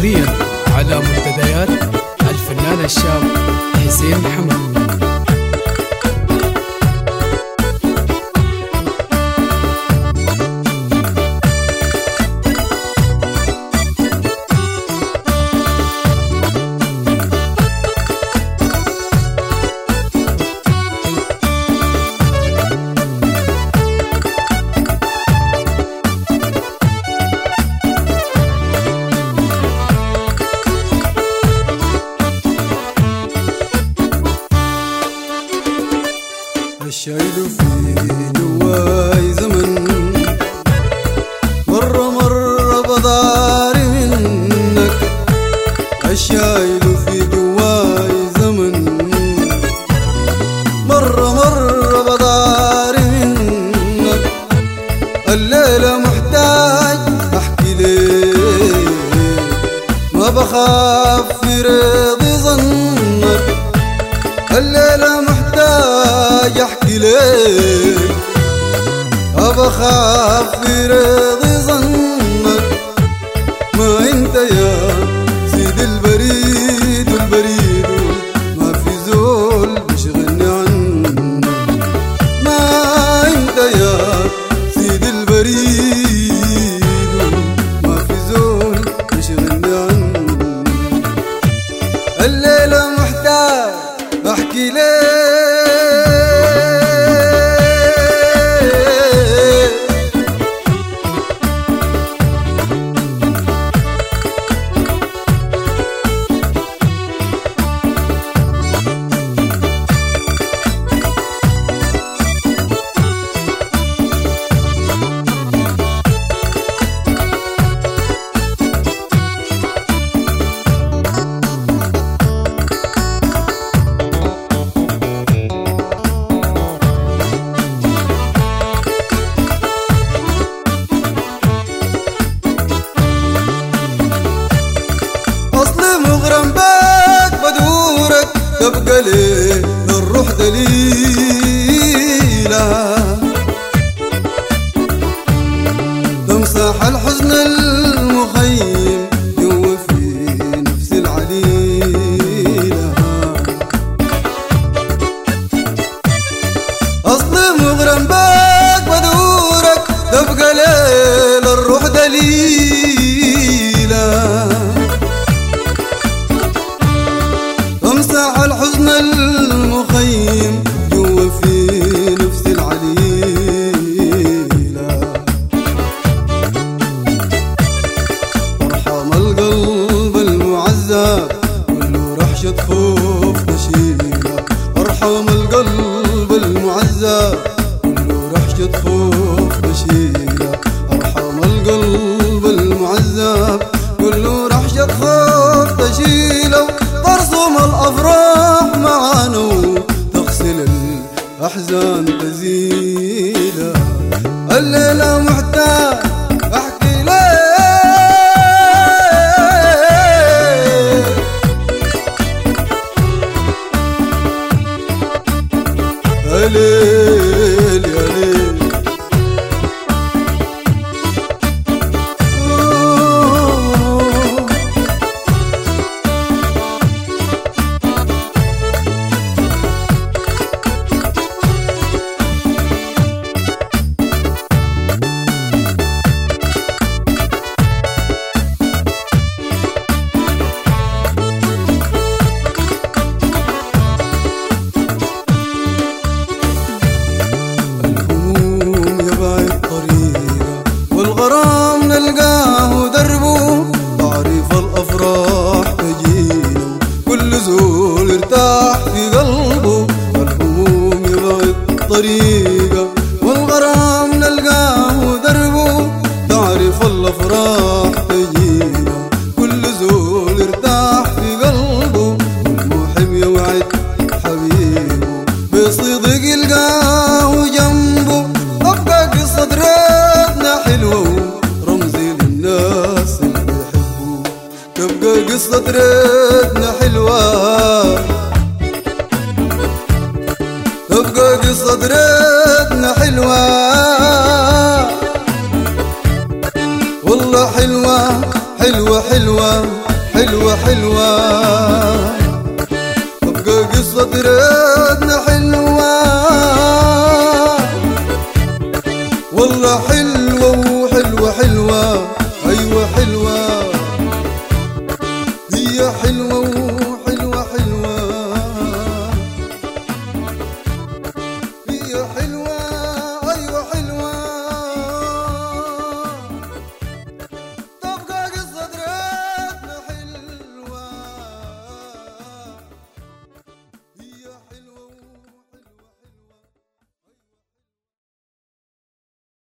حصريا على منتديات الفنان الشاب حسين محمد. الشايل في جواي زمن مرة بضاري منك. الشايل في جواي زمن مرة بضاري منك. الليلة محتاج احكي ليك ما بخاف في رضي ظنك. الليلة محتاج احكي ليك بخاف في رضي ظنك. ما انت يا سيد البريد والبريد ما في زول بيشغلني عنك. ما انت يا سيد البريد ما في زول بيشغلني عنك. الليلة محتاج احكي ليك تبقى ليه الروح دليلة تمسح الحزن المخيم جوا في نفس العليلة. أصلي مغرم بك بدورك تبقى ليه الروح دليلة تمسح الحزن المخيم جوا في نفس العليلة. ارحم القلب المعذب كله رحشة خوف تشيله. ارحم القلب المعذب كله رحشة خوف تشيله. ارحم القلب المعذب كله رحشة خوف تشيله. ترسم الأفراح معانا وتغسل الأحزان تزيلها. الليلة محتاج أحكي ليك يا ليل يا ليل. والغرام نلقاه دربه تعريف الأفراح تجينا كل زول يرتاح في قلبه. الهموم يبعد طريقه والغرام نلقاه دربه تعريف الأفراح تجينا كل زول يرتاح في قلبه. والمحب يوعد حبيبه بصدق يلقاه جنبه. أبقى قصة ريتنا حلوة ورمزي للناس اللي بيحبوه. تبقى قصة ريتنا حلوة تبقى قصة ريتنا حلوة والله حلوة حلوة حلوة حلوة حلوة تبقى قصة ردنا حلوة